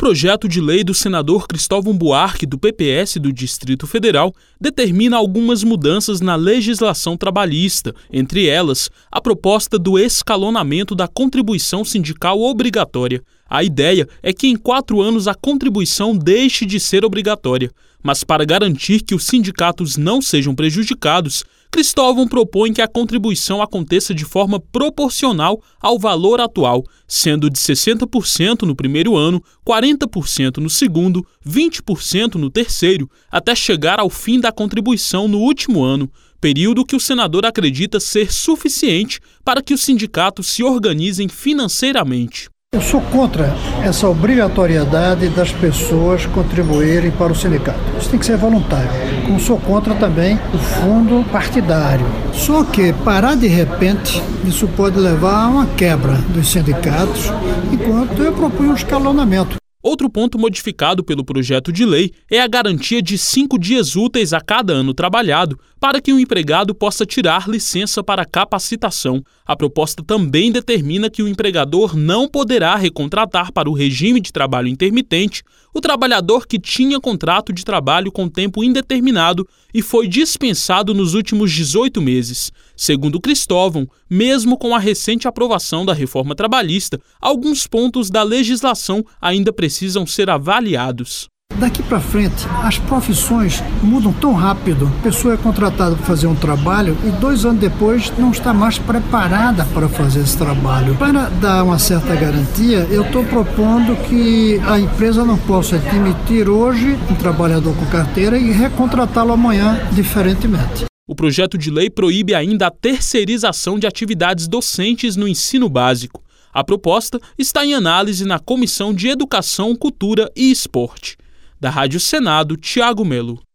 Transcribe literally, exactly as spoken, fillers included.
projeto de lei do senador Cristóvão Buarque, do P P S do Distrito Federal, determina algumas mudanças na legislação trabalhista, entre elas, a proposta do escalonamento da contribuição sindical obrigatória. A ideia é que em quatro anos a contribuição deixe de ser obrigatória, mas para garantir que os sindicatos não sejam prejudicados, Cristóvão propõe que a contribuição aconteça de forma proporcional ao valor atual, sendo de sessenta por cento no primeiro ano, quarenta por cento no segundo, vinte por cento no terceiro, até chegar ao fim da contribuição no último ano, período que o senador acredita ser suficiente para que os sindicatos se organizem financeiramente. Eu sou contra essa obrigatoriedade das pessoas contribuírem para o sindicato. Isso tem que ser voluntário. Como sou contra também o fundo partidário. Só que parar de repente, isso pode levar a uma quebra dos sindicatos, enquanto eu proponho um escalonamento. Outro ponto modificado pelo projeto de lei é a garantia de cinco dias úteis a cada ano trabalhado para que o empregado possa tirar licença para capacitação. A proposta também determina que o empregador não poderá recontratar para o regime de trabalho intermitente o trabalhador que tinha contrato de trabalho com tempo indeterminado e foi dispensado nos últimos dezoito meses. Segundo Cristóvão, mesmo com a recente aprovação da reforma trabalhista, alguns pontos da legislação ainda precisam ser avaliados. Daqui para frente, as profissões mudam tão rápido. A pessoa é contratada para fazer um trabalho e dois anos depois não está mais preparada para fazer esse trabalho. Para dar uma certa garantia, eu estou propondo que a empresa não possa demitir hoje um trabalhador com carteira e recontratá-lo amanhã diferentemente. O projeto de lei proíbe ainda a terceirização de atividades docentes no ensino básico. A proposta está em análise na Comissão de Educação, Cultura e Esporte. Da Rádio Senado, Tiago Melo.